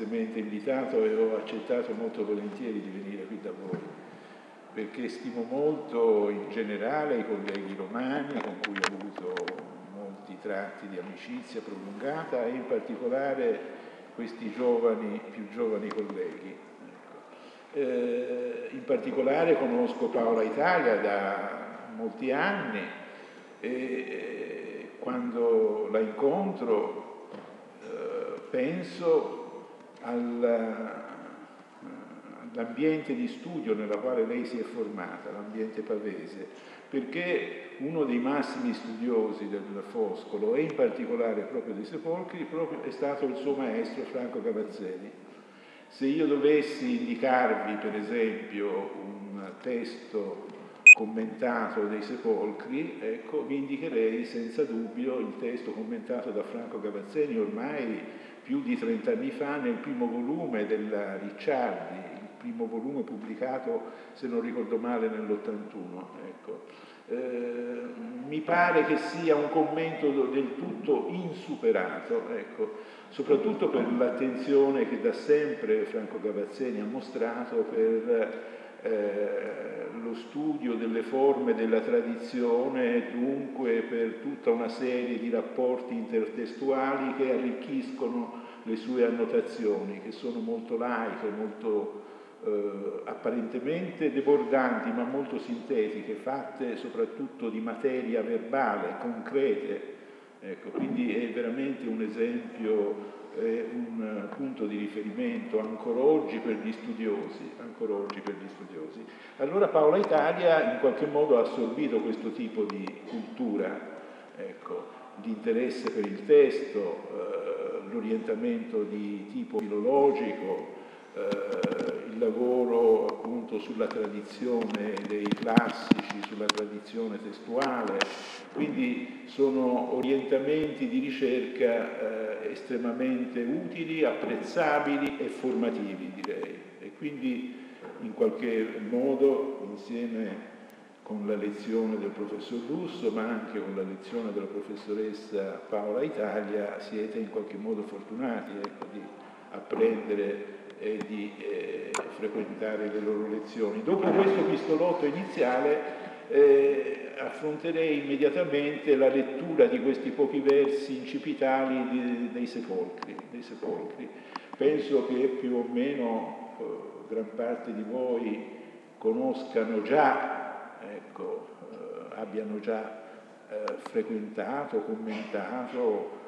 cortesemente invitato e ho accettato molto volentieri di venire qui da voi, perché stimo molto in generale i colleghi romani con cui ho avuto molti tratti di amicizia prolungata e in particolare questi più giovani colleghi. In particolare conosco Paola Italia da molti anni e quando la incontro penso all'ambiente di studio nella quale lei si è formata, l'ambiente pavese, perché uno dei massimi studiosi del Foscolo e in particolare proprio dei sepolcri è stato il suo maestro Franco Cavazzeni. Se io dovessi indicarvi, per esempio, un testo commentato dei sepolcri, ecco, vi indicherei senza dubbio il testo commentato da Franco Cavazzeni ormai più di 30 anni fa nel primo volume della Ricciardi, il primo volume pubblicato, se non ricordo male, nell'81. Ecco. Mi pare che sia un commento del tutto insuperato, ecco, soprattutto per l'attenzione che da sempre Franco Cavazzeni ha mostrato per lo studio delle forme della tradizione e dunque per tutta una serie di rapporti intertestuali che arricchiscono le sue annotazioni, che sono molto laiche, molto apparentemente debordanti ma molto sintetiche, fatte soprattutto di materia verbale, concrete. Ecco, quindi è veramente un esempio, un punto di riferimento ancora oggi per gli studiosi, Allora Paola Italia in qualche modo ha assorbito questo tipo di cultura, ecco, l'interesse per il testo, l'orientamento di tipo filologico, il lavoro appunto sulla tradizione dei classici, sulla tradizione testuale, quindi sono orientamenti di ricerca estremamente utili, apprezzabili e formativi, direi. E quindi in qualche modo, insieme con la lezione del professor Russo, ma anche con la lezione della professoressa Paola Italia, siete in qualche modo fortunati, ecco, di apprendere e di frequentare le loro lezioni. Dopo questo pistolotto iniziale affronterei immediatamente la lettura di questi pochi versi incipitali dei sepolcri. Penso che più o meno gran parte di voi conoscano già, ecco, abbiano già frequentato, commentato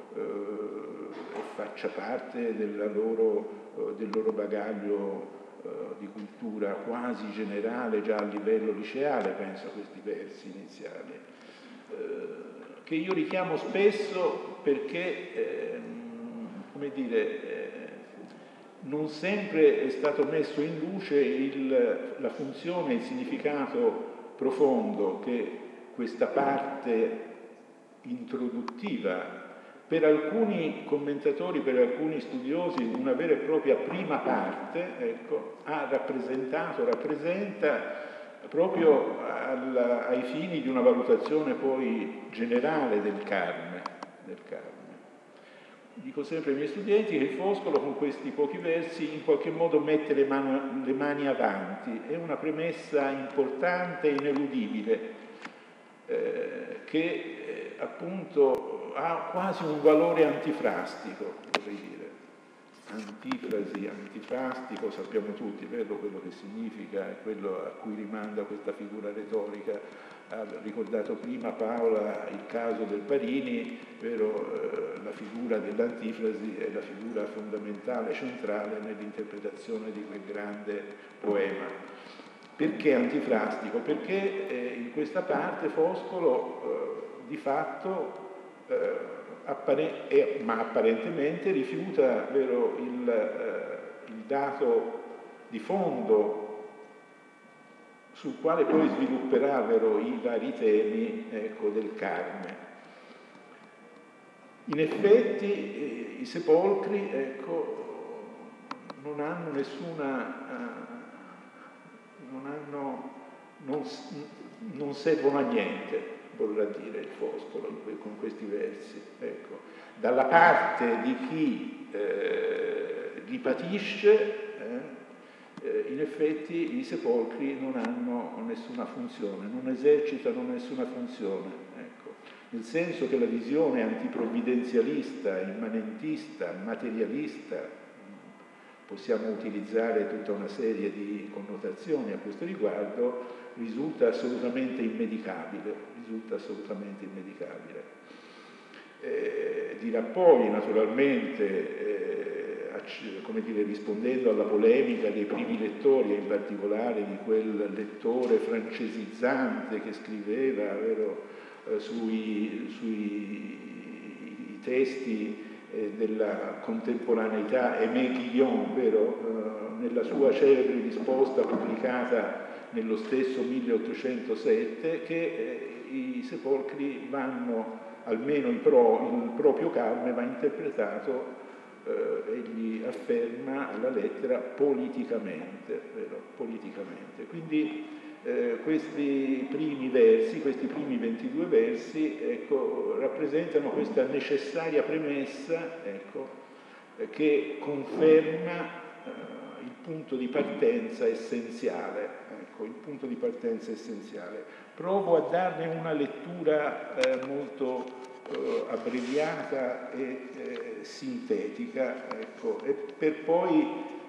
e faccia parte del loro bagaglio di cultura quasi generale già a livello liceale, penso a questi versi iniziali, che io richiamo spesso perché, come dire, non sempre è stato messo in luce la funzione e il significato profondo che questa parte introduttiva, per alcuni commentatori, per alcuni studiosi, una vera e propria prima parte, ecco, rappresenta proprio ai fini di una valutazione poi generale del Carme. Dico sempre ai miei studenti che il Foscolo con questi pochi versi in qualche modo mette le mani avanti, è una premessa importante e ineludibile che appunto ha quasi un valore antifrastico, vorrei dire. Antifrasi, antifrastico, sappiamo tutti, vero quello che significa e quello a cui rimanda questa figura retorica. Ha ricordato prima Paola il caso del Parini, vero, la figura dell'antifrasi è la figura fondamentale, centrale nell'interpretazione di quel grande poema. Perché antifrastico? Perché in questa parte Foscolo di fatto ma apparentemente rifiuta, vero, il dato di fondo sul quale poi svilupperà, vero, i vari temi, ecco, del Carme. In effetti i sepolcri, ecco, non hanno non servono a niente, vorrà dire il Foscolo con questi versi. Ecco. Dalla parte di chi li chi patisce, in effetti i sepolcri non hanno nessuna funzione, non esercitano nessuna funzione, ecco. Nel senso che la visione antiprovvidenzialista, immanentista, materialista, possiamo utilizzare tutta una serie di connotazioni a questo riguardo, risulta assolutamente immedicabile, dirà poi, naturalmente, come dire, rispondendo alla polemica dei primi lettori, e in particolare di quel lettore francesizzante che scriveva, sui testi della contemporaneità, Aimé Guillon, nella sua celebre risposta pubblicata nello stesso 1807, che i sepolcri vanno, almeno il proprio Carme va interpretato, egli afferma alla lettera, politicamente. Quindi questi primi 22 versi, ecco, rappresentano questa necessaria premessa, ecco, che conferma il punto di partenza essenziale. Ecco, il punto di partenza essenziale. Provo a darne una lettura molto abbreviata e sintetica, ecco, e per poi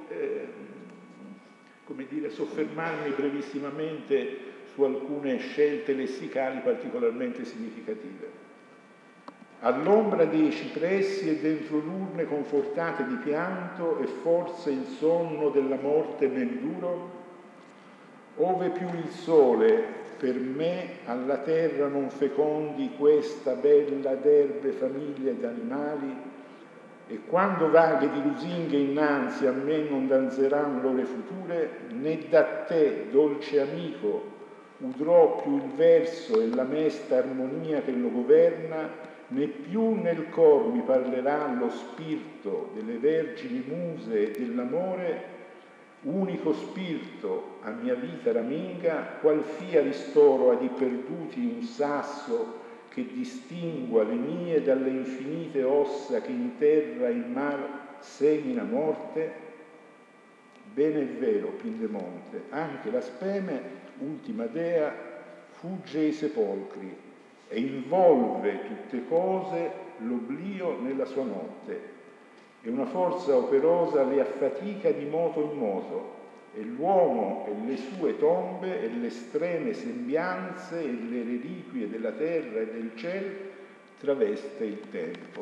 come dire, soffermarmi brevissimamente su alcune scelte lessicali particolarmente significative. All'ombra dei cipressi e dentro l'urne confortate di pianto e forse il sonno della morte men duro, ove più il sole per me alla terra non fecondi questa bella d'erbe famiglia d'animali, e quando vaghe di lusinghe innanzi a me non danzeran l'ore future, né da te, dolce amico, udrò più il verso e la mesta armonia che lo governa, né più nel cor mi parlerà lo spirito delle vergini muse e dell'amore, unico spirito a mia vita raminga, qual fia ristoro ad i perduti un sasso che distingua le mie dalle infinite ossa che in terra il mar semina morte. Bene è vero, Pindemonte, anche la speme, ultima dea, fugge i sepolcri e involve tutte cose l'oblio nella sua notte, e una forza operosa le affatica di moto in moto, e l'uomo e le sue tombe e le estreme sembianze e le reliquie della terra e del cielo traveste il tempo.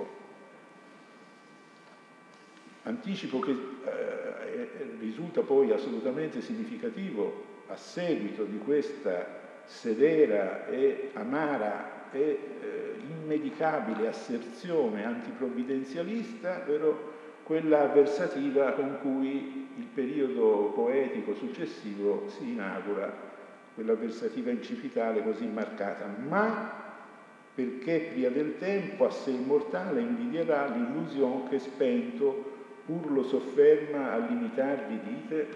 Anticipo che risulta poi assolutamente significativo, a seguito di questa severa e amara e immedicabile asserzione antiprovvidenzialista, quella avversativa con cui il periodo poetico successivo si inaugura, quell'avversativa incipitale così marcata. Ma perché pria del tempo a sé immortale invidierà l'illusion che spento pur lo sofferma a limitarvi dite.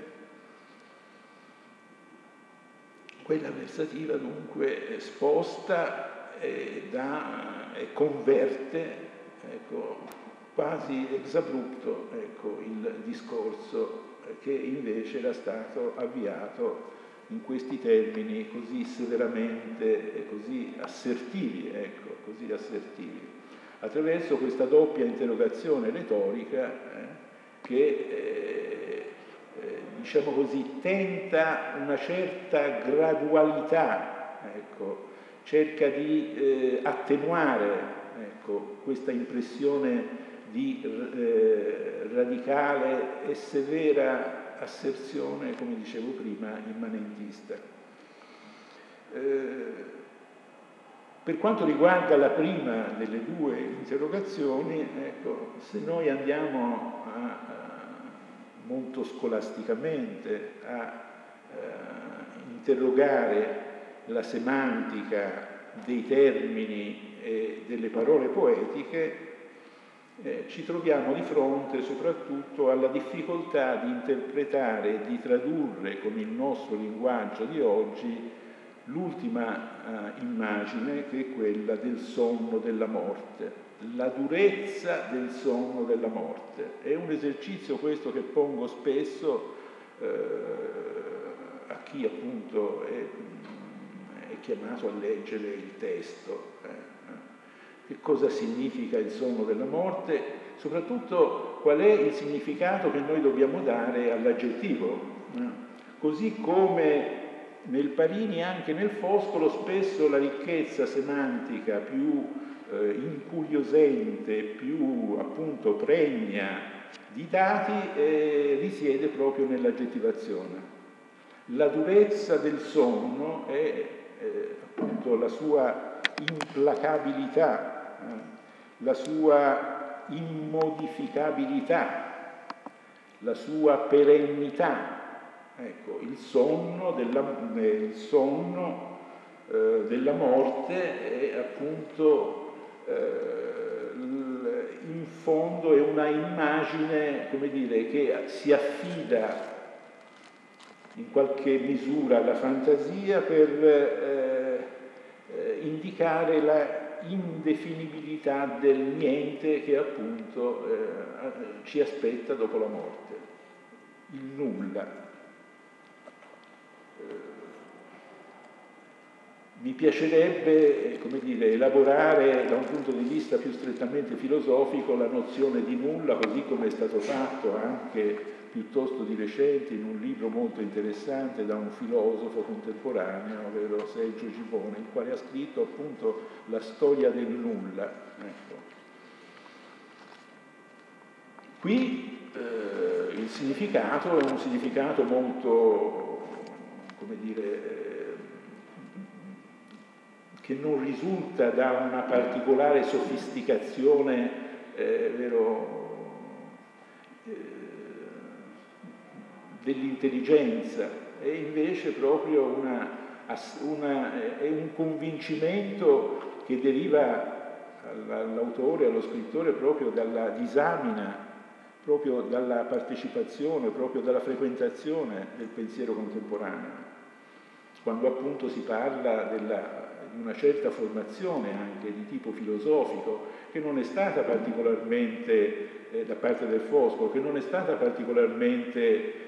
Quella avversativa dunque sposta e converte, ecco, quasi ex abrupto, ecco, il discorso che invece era stato avviato in questi termini così severamente e così assertivi, ecco, così assertivi, attraverso questa doppia interrogazione retorica che diciamo così, tenta una certa gradualità, ecco, cerca di attenuare, ecco, questa impressione di radicale e severa asserzione, come dicevo prima, immanentista. Per quanto riguarda la prima delle due interrogazioni, ecco, se noi andiamo molto scolasticamente a interrogare la semantica dei termini e delle parole poetiche, ci troviamo di fronte soprattutto alla difficoltà di interpretare e di tradurre con il nostro linguaggio di oggi l'ultima immagine, che è quella del sonno della morte. la durezza del sonno della morte. È un esercizio questo che pongo spesso a chi appunto è chiamato a leggere il testo. Che cosa significa il sonno della morte? Soprattutto qual è il significato che noi dobbiamo dare all'aggettivo. Così come nel Parini, anche nel Foscolo, spesso la ricchezza semantica più incuriosente, più appunto pregna di dati risiede proprio nell'aggettivazione. La durezza del sonno è appunto la sua implacabilità, la sua immodificabilità, la sua perennità. Ecco, il sonno della morte è appunto in fondo è una immagine, come dire, che si affida in qualche misura alla fantasia per indicare la indefinibilità del niente che appunto ci aspetta dopo la morte, il nulla. Mi piacerebbe, come dire, elaborare da un punto di vista più strettamente filosofico la nozione di nulla, così come è stato fatto anche piuttosto di recente in un libro molto interessante da un filosofo contemporaneo, ovvero Sergio Gibone, il quale ha scritto appunto la storia del nulla. Ecco. Qui il significato è un significato molto, come dire, che non risulta da una particolare sofisticazione dell'intelligenza, è invece proprio è un convincimento che deriva all'autore, allo scrittore, proprio dalla disamina, proprio dalla partecipazione, proprio dalla frequentazione del pensiero contemporaneo, quando appunto si parla di una certa formazione anche di tipo filosofico che non è stata particolarmente da parte del Foscolo, che non è stata particolarmente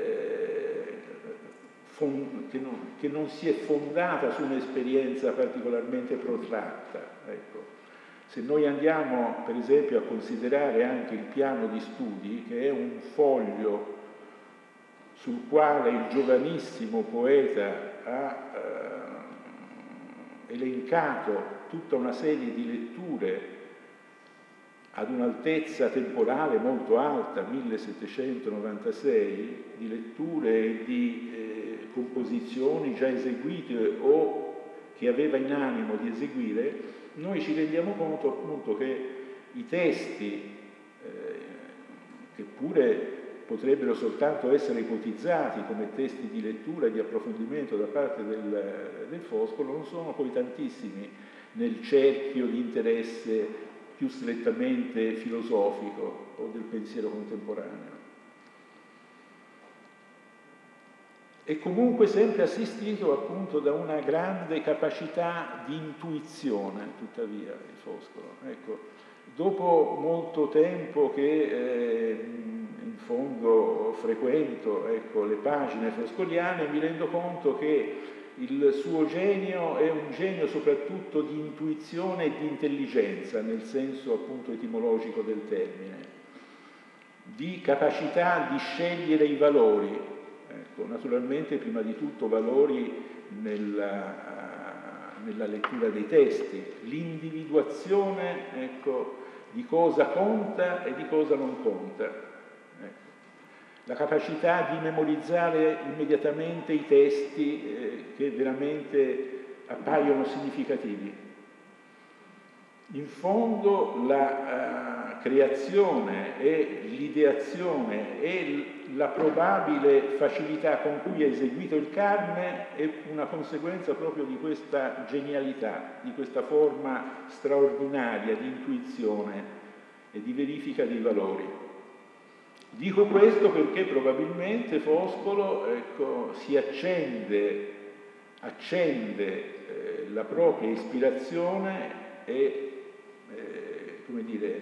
che non si è fondata su un'esperienza particolarmente protratta. Ecco. Se noi andiamo per esempio a considerare anche il piano di studi, che è un foglio sul quale il giovanissimo poeta ha elencato tutta una serie di letture ad un'altezza temporale molto alta, 1796, di letture e di composizioni già eseguite o che aveva in animo di eseguire, noi ci rendiamo conto appunto che i testi, che pure potrebbero soltanto essere ipotizzati come testi di lettura e di approfondimento da parte del Foscolo, non sono poi tantissimi nel cerchio di interesse più strettamente filosofico o del pensiero contemporaneo. È comunque sempre assistito appunto da una grande capacità di intuizione, tuttavia, il Foscolo. Ecco, dopo molto tempo che in fondo frequento le pagine foscoliane, mi rendo conto che il suo genio è un genio soprattutto di intuizione e di intelligenza, nel senso appunto etimologico del termine, di capacità di scegliere i valori, ecco, naturalmente prima di tutto valori nella lettura dei testi, l'individuazione, ecco, di cosa conta e di cosa non conta. La capacità di memorizzare immediatamente i testi che veramente appaiono significativi. In fondo la creazione e l'ideazione e la probabile facilità con cui è eseguito il Carme è una conseguenza proprio di questa genialità, di questa forma straordinaria di intuizione e di verifica dei valori. Dico questo perché probabilmente Foscolo si accende la propria ispirazione e come dire,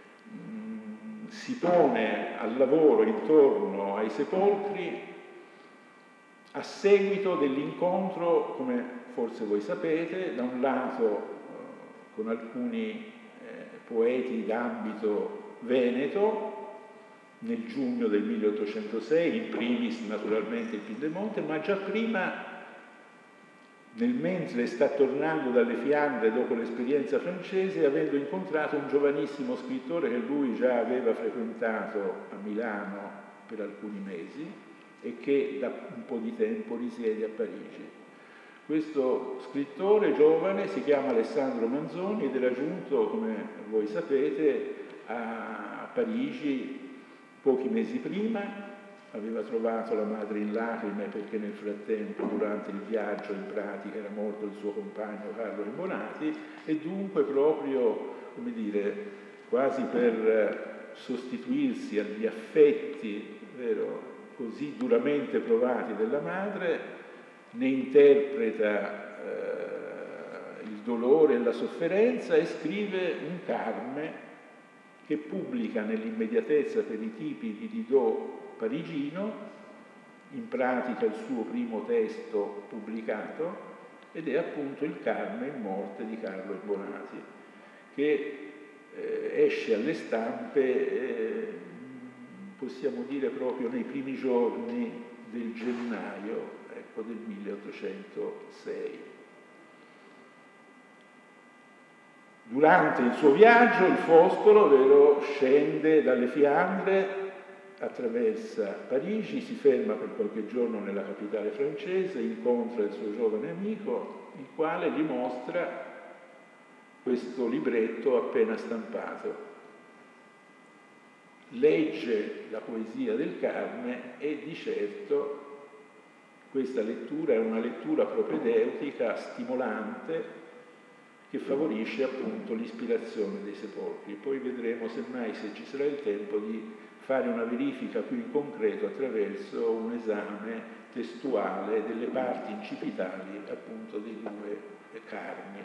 si pone al lavoro intorno ai sepolcri a seguito dell'incontro, come forse voi sapete, da un lato con alcuni poeti d'ambito veneto, nel giugno del 1806, in primis naturalmente il Piedemonte, ma già prima, nel mentre sta tornando dalle Fiandre dopo l'esperienza francese, avendo incontrato un giovanissimo scrittore che lui già aveva frequentato a Milano per alcuni mesi e che da un po' di tempo risiede a Parigi. Questo scrittore giovane si chiama Alessandro Manzoni ed era giunto, come voi sapete, a Parigi pochi mesi prima, aveva trovato la madre in lacrime perché nel frattempo, durante il viaggio, in pratica era morto il suo compagno Carlo Imbonati, e dunque proprio, come dire, quasi per sostituirsi agli affetti, vero, così duramente provati della madre, ne interpreta il dolore e la sofferenza e scrive un Carme che pubblica nell'immediatezza per i tipi di Didot parigino, in pratica il suo primo testo pubblicato, ed è appunto il Carme in morte di Carlo Imbonati, che esce alle stampe, possiamo dire proprio nei primi giorni del gennaio, ecco, del 1806. Durante il suo viaggio il Foscolo, vero, scende dalle Fiandre, attraversa Parigi, si ferma per qualche giorno nella capitale francese, incontra il suo giovane amico, il quale gli mostra questo libretto appena stampato. Legge la poesia del Carme e di certo questa lettura è una lettura propedeutica, stimolante, che favorisce appunto l'ispirazione dei sepolcri. Poi vedremo semmai, se ci sarà il tempo, di fare una verifica più in concreto attraverso un esame testuale delle parti incipitali appunto dei due Carmi.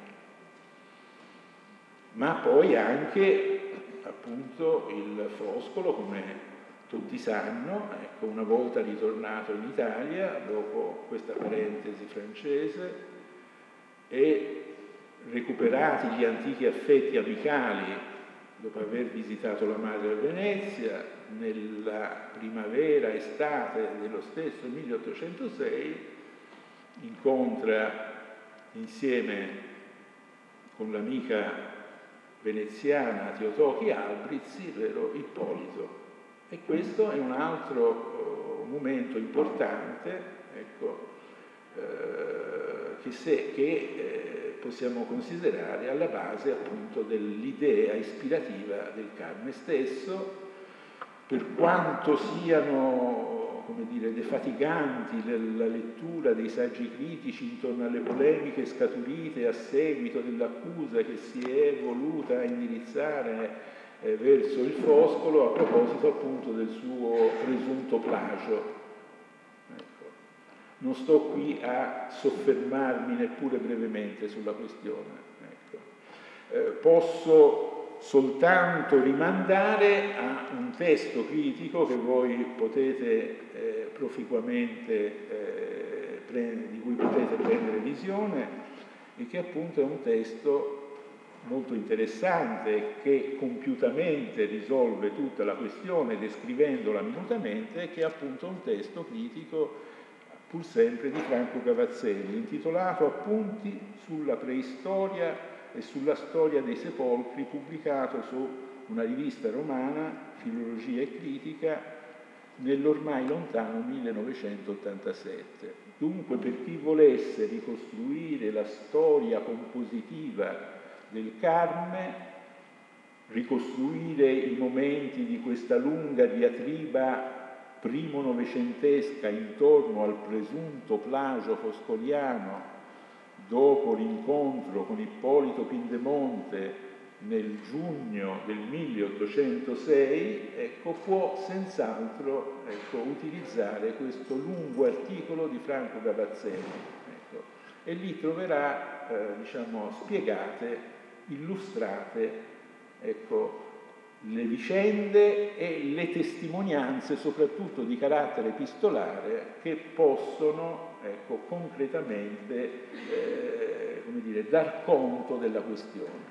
Ma poi anche appunto il Foscolo, come tutti sanno, ecco, una volta ritornato in Italia dopo questa parentesi francese e recuperati gli antichi affetti amicali dopo aver visitato la madre a Venezia, nella primavera-estate dello stesso 1806 incontra insieme con l'amica veneziana Teotochi Albrizzi, vero, Ippolito. E questo è un altro momento importante, ecco, che possiamo considerare alla base appunto dell'idea ispirativa del Carme stesso, per quanto siano, come dire, defatiganti la lettura dei saggi critici intorno alle polemiche scaturite a seguito dell'accusa che si è voluta indirizzare verso il Foscolo a proposito appunto del suo presunto plagio. Ecco. Non sto qui a soffermarmi neppure brevemente sulla questione. Ecco. Posso soltanto rimandare a un testo critico che voi potete proficuamente di cui potete prendere visione e che appunto è un testo molto interessante che compiutamente risolve tutta la questione descrivendola minutamente, che è appunto un testo critico pur sempre di Franco Cavazzelli, intitolato Appunti sulla preistoria e sulla storia dei sepolcri, pubblicato su una rivista romana, Filologia e Critica, nell'ormai lontano 1987. Dunque, per chi volesse ricostruire la storia compositiva del Carme, ricostruire i momenti di questa lunga diatriba primo novecentesca intorno al presunto plagio foscoliano dopo l'incontro con Ippolito Pindemonte nel giugno del 1806, ecco, può senz'altro utilizzare questo lungo articolo di Franco Cavazzelli, ecco, e lì troverà spiegate, illustrate ecco, le vicende e le testimonianze, soprattutto di carattere epistolare, che possono, ecco, concretamente come dire, dar conto della questione.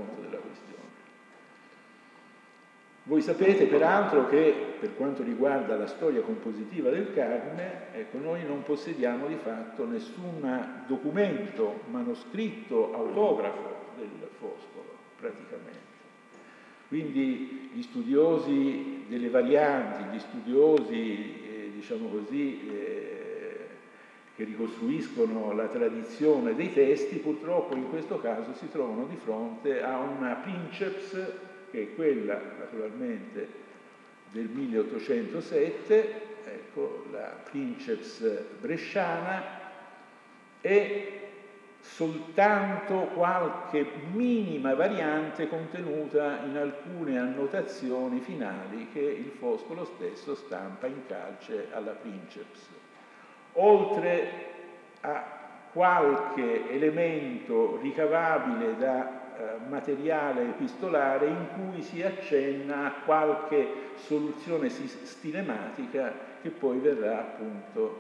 Voi sapete peraltro che per quanto riguarda la storia compositiva del Carme, ecco, noi non possediamo di fatto nessun documento, manoscritto, autografo del Foscolo, praticamente. Quindi gli studiosi delle varianti, gli studiosi, diciamo così, che ricostruiscono la tradizione dei testi, purtroppo in questo caso si trovano di fronte a una princeps, che è quella naturalmente del 1807, ecco, la princeps bresciana, e soltanto qualche minima variante contenuta in alcune annotazioni finali che il Foscolo stesso stampa in calce alla princeps, oltre a qualche elemento ricavabile da materiale epistolare in cui si accenna a qualche soluzione stilematica che poi verrà appunto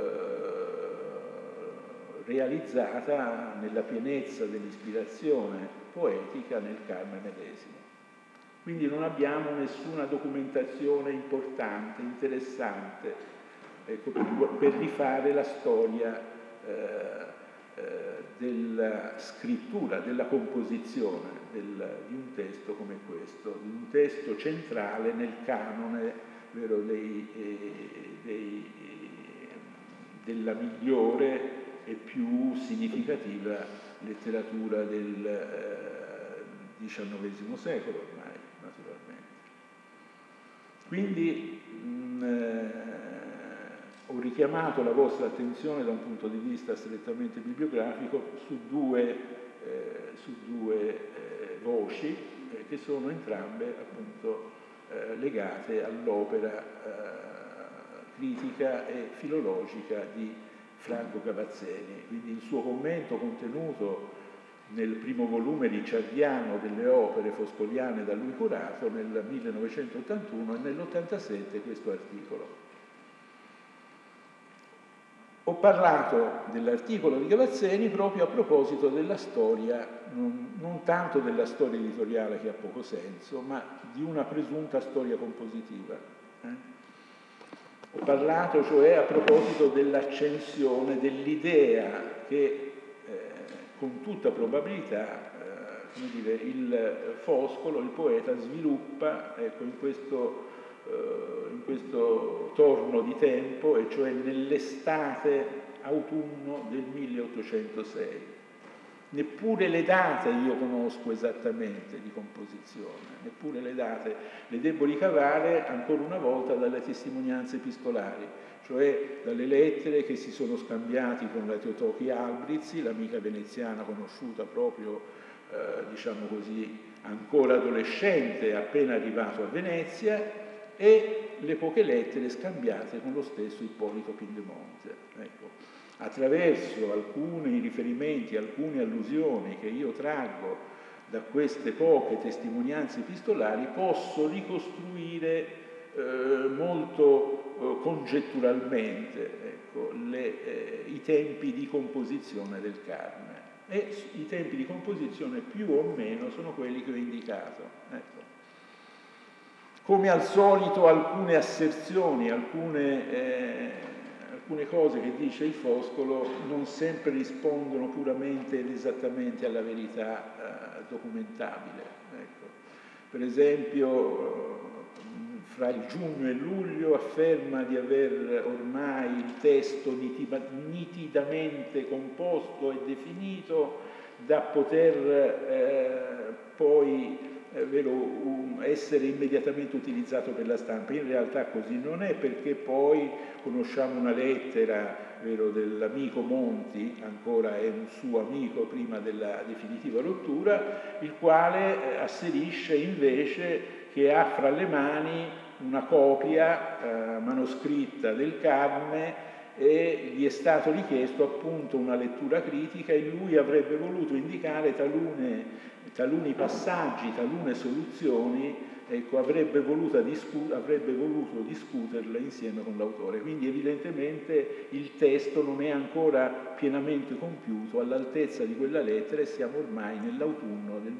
realizzata nella pienezza dell'ispirazione poetica nel Carme medesimo. Quindi non abbiamo nessuna documentazione importante, interessante, ecco, per rifare la storia della scrittura, della composizione di un testo come questo, di un testo centrale nel canone, vero, della migliore e più significativa letteratura del XIX secolo ormai, naturalmente. Quindi ho richiamato la vostra attenzione da un punto di vista strettamente bibliografico su due voci che sono entrambe appunto legate all'opera critica e filologica di Franco Cavazzeni. Quindi il suo commento contenuto nel primo volume ricciardiano delle opere foscoliane da lui curato nel 1981 e nell'87 questo articolo. Ho parlato dell'articolo di Cavazzeni proprio a proposito della storia, non tanto della storia editoriale che ha poco senso, ma di una presunta storia compositiva. Ho parlato cioè a proposito dell'accensione dell'idea che con tutta probabilità come dire, il Foscolo, il poeta, sviluppa, ecco, in questo torno di tempo, e cioè nell'estate autunno del 1806. Neppure le date io conosco esattamente di composizione, neppure le date, le devo ricavare ancora una volta dalle testimonianze epistolari, cioè dalle lettere che si sono scambiati con la Teotochi Albrizzi, l'amica veneziana conosciuta proprio, diciamo così, ancora adolescente, appena arrivato a Venezia, e le poche lettere scambiate con lo stesso Ippolito Pindemonte. Ecco, attraverso alcuni riferimenti, alcune allusioni che io traggo da queste poche testimonianze epistolari, posso ricostruire molto congetturalmente, ecco, i tempi di composizione del Carme. E i tempi di composizione più o meno sono quelli che ho indicato. Ecco. Come al solito alcune asserzioni, alcune cose che dice il Foscolo non sempre rispondono puramente ed esattamente alla verità documentabile. Ecco. Per esempio, fra il giugno e luglio afferma di aver ormai il testo nitidamente composto e definito da poter poi essere immediatamente utilizzato per la stampa. In realtà così non è, perché poi conosciamo una lettera dell'amico Monti, ancora è un suo amico prima della definitiva rottura, il quale asserisce invece che ha fra le mani una copia manoscritta del Carme e gli è stato richiesto appunto una lettura critica e lui avrebbe voluto indicare taluni passaggi, talune soluzioni, ecco, avrebbe voluto discuterle insieme con l'autore. Quindi evidentemente il testo non è ancora pienamente compiuto, all'altezza di quella lettera, e siamo ormai nell'autunno del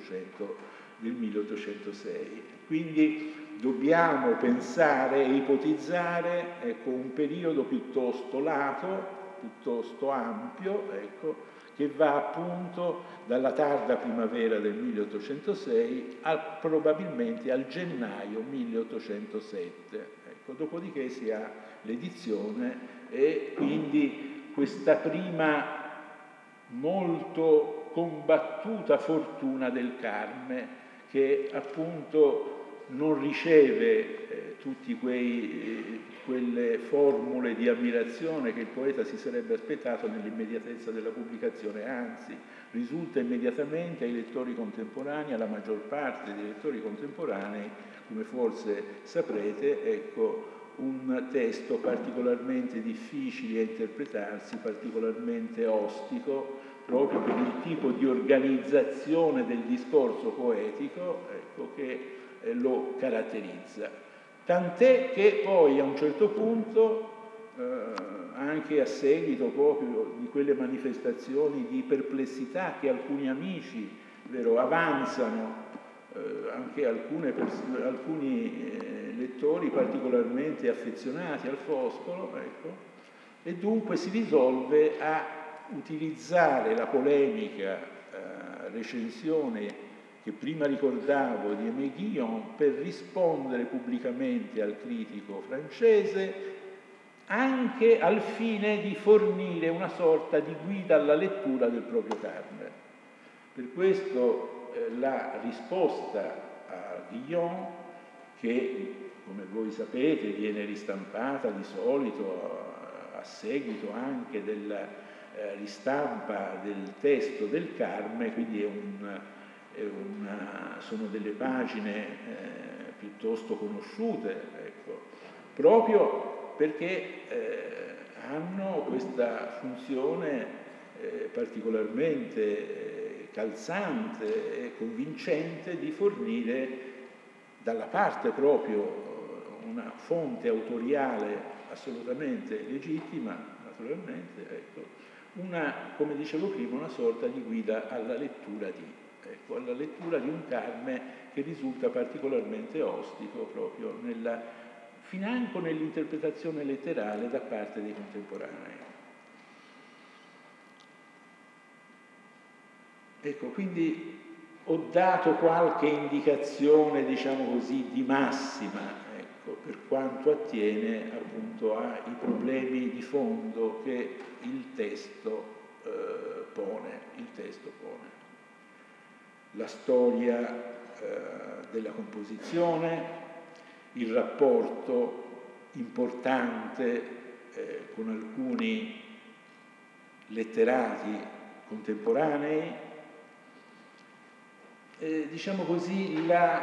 1806. Quindi dobbiamo pensare e ipotizzare, ecco, un periodo piuttosto lato, piuttosto ampio, ecco, che va appunto dalla tarda primavera del 1806 probabilmente al gennaio 1807. Ecco, dopodiché si ha l'edizione e quindi questa prima molto combattuta fortuna del Carme, che appunto non riceve tutte quelle formule di ammirazione che il poeta si sarebbe aspettato nell'immediatezza della pubblicazione, anzi risulta immediatamente ai lettori contemporanei, alla maggior parte dei lettori contemporanei, come forse saprete, ecco, un testo particolarmente difficile a interpretarsi, particolarmente ostico, proprio per il tipo di organizzazione del discorso poetico, ecco, che lo caratterizza. Tant'è che poi a un certo punto, anche a seguito proprio di quelle manifestazioni di perplessità che alcuni amici, vero, avanzano, anche alcuni lettori particolarmente affezionati al Foscolo, ecco, e dunque si risolve a utilizzare la polemica recensione che prima ricordavo di Aimé Guillon per rispondere pubblicamente al critico francese, anche al fine di fornire una sorta di guida alla lettura del proprio Carme. Per questo la risposta a Guillon, che come voi sapete viene ristampata di solito a seguito anche della ristampa del testo del Carme, quindi sono delle pagine piuttosto conosciute, ecco, proprio perché hanno questa funzione particolarmente calzante e convincente di fornire dalla parte proprio una fonte autoriale assolutamente legittima, naturalmente, ecco, come dicevo prima, una sorta di guida alla lettura di un Carme che risulta particolarmente ostico proprio financo nell'interpretazione letterale da parte dei contemporanei. Ecco, quindi ho dato qualche indicazione, diciamo così, di massima, ecco, per quanto attiene appunto ai problemi di fondo che il testo pone. La storia della composizione, il rapporto importante con alcuni letterati contemporanei, diciamo così,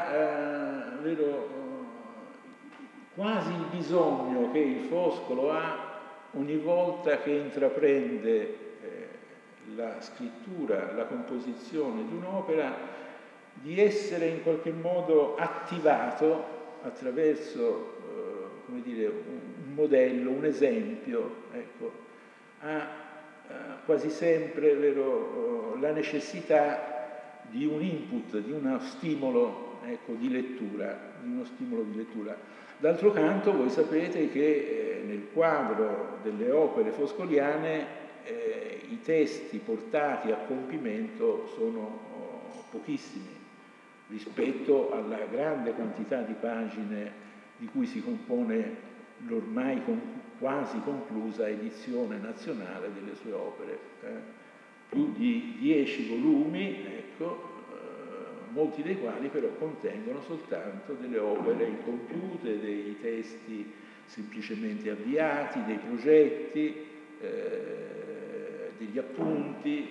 quasi il bisogno che il Foscolo ha ogni volta che intraprende la scrittura, la composizione di un'opera, di essere in qualche modo attivato attraverso come dire, un modello, un esempio, ecco, quasi sempre la necessità di un input, di uno stimolo, ecco, di lettura. D'altro canto voi sapete che nel quadro delle opere foscoliane i testi portati a compimento sono pochissimi rispetto alla grande quantità di pagine di cui si compone l'ormai quasi conclusa edizione nazionale delle sue opere. Più di 10 volumi, ecco, molti dei quali però contengono soltanto delle opere incompiute, dei testi semplicemente avviati, dei progetti, degli appunti,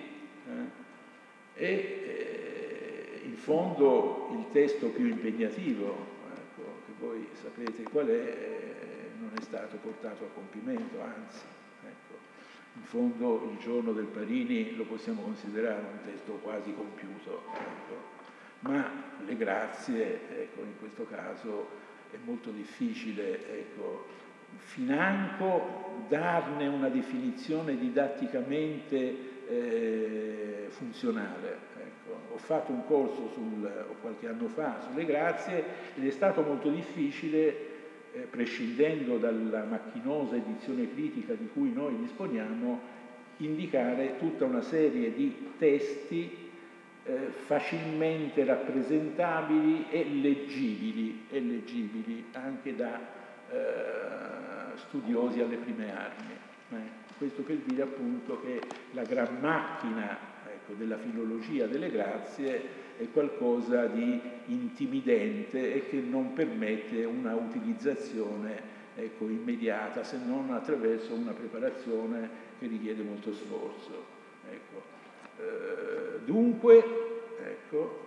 in fondo il testo più impegnativo, ecco, che voi sapete qual è, non è stato portato a compimento, anzi, ecco, in fondo il giorno del Parini lo possiamo considerare un testo quasi compiuto, ecco. Ma le grazie, ecco, in questo caso è molto difficile, ecco, financo darne una definizione didatticamente funzionale. Ecco. Ho fatto un corso qualche anno fa sulle grazie ed è stato molto difficile, prescindendo dalla macchinosa edizione critica di cui noi disponiamo, indicare tutta una serie di testi facilmente rappresentabili e leggibili anche da studiosi alle prime armi. Questo per dire appunto che la gran macchina, ecco, della filologia delle grazie è qualcosa di intimidente e che non permette una utilizzazione, ecco, immediata, se non attraverso una preparazione che richiede molto sforzo. Ecco. Dunque, ecco,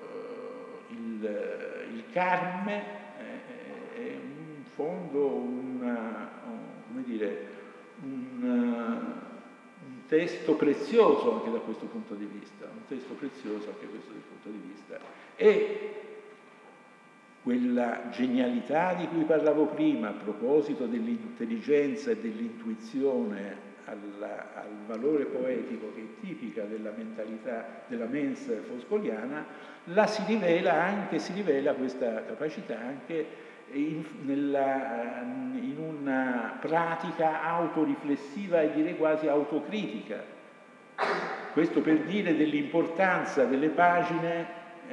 il Carme è in fondo un testo prezioso anche da questo punto di vista, E quella genialità di cui parlavo prima a proposito dell'intelligenza e dell'intuizione al valore poetico che è tipica della mentalità della mens foscoliana, si rivela questa capacità anche in una pratica autoriflessiva e direi quasi autocritica. Questo per dire dell'importanza delle pagine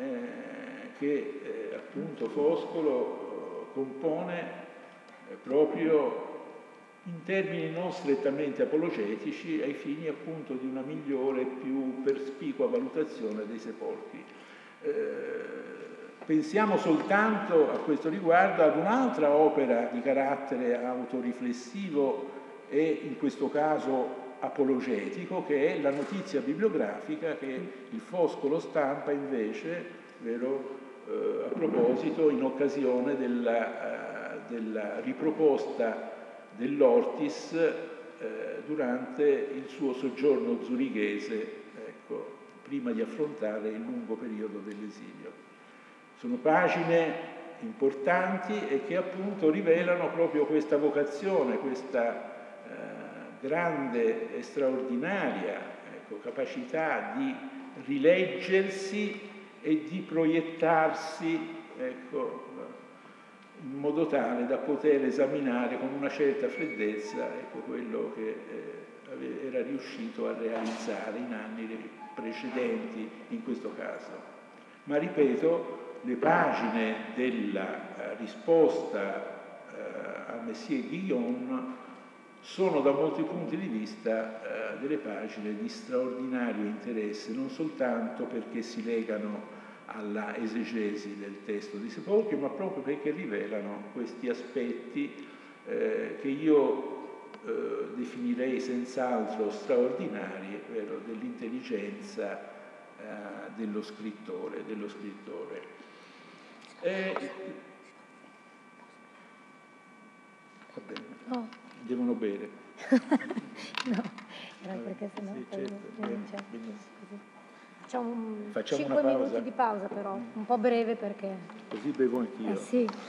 che appunto Foscolo compone proprio in termini non strettamente apologetici ai fini appunto di una migliore e più perspicua valutazione dei sepolcri. Pensiamo soltanto a questo riguardo ad un'altra opera di carattere autoriflessivo e in questo caso apologetico, che è la notizia bibliografica che il Foscolo stampa invece, a proposito, in occasione della riproposta dell'Ortis durante il suo soggiorno zurighese, ecco, prima di affrontare il lungo periodo dell'esilio. Sono pagine importanti e che appunto rivelano proprio questa vocazione, questa grande e straordinaria, ecco, capacità di rileggersi e di proiettarsi, ecco, in modo tale da poter esaminare con una certa freddezza, ecco, quello che era riuscito a realizzare in anni precedenti in questo caso. Ma ripeto, le pagine della risposta a Messier Guillaume sono da molti punti di vista delle pagine di straordinario interesse, non soltanto perché si legano alla esegesi del testo di Sepolcri, ma proprio perché rivelano questi aspetti che io definirei senz'altro straordinari, dell'intelligenza dello scrittore. Va bene. Oh. Devono bere. No, era perché sennò sì, poi certo, non c'è. Facciamo Facciamo 5 una pausa? minuti di pausa però, un po' breve perché... Così bevo anch'io. Sì.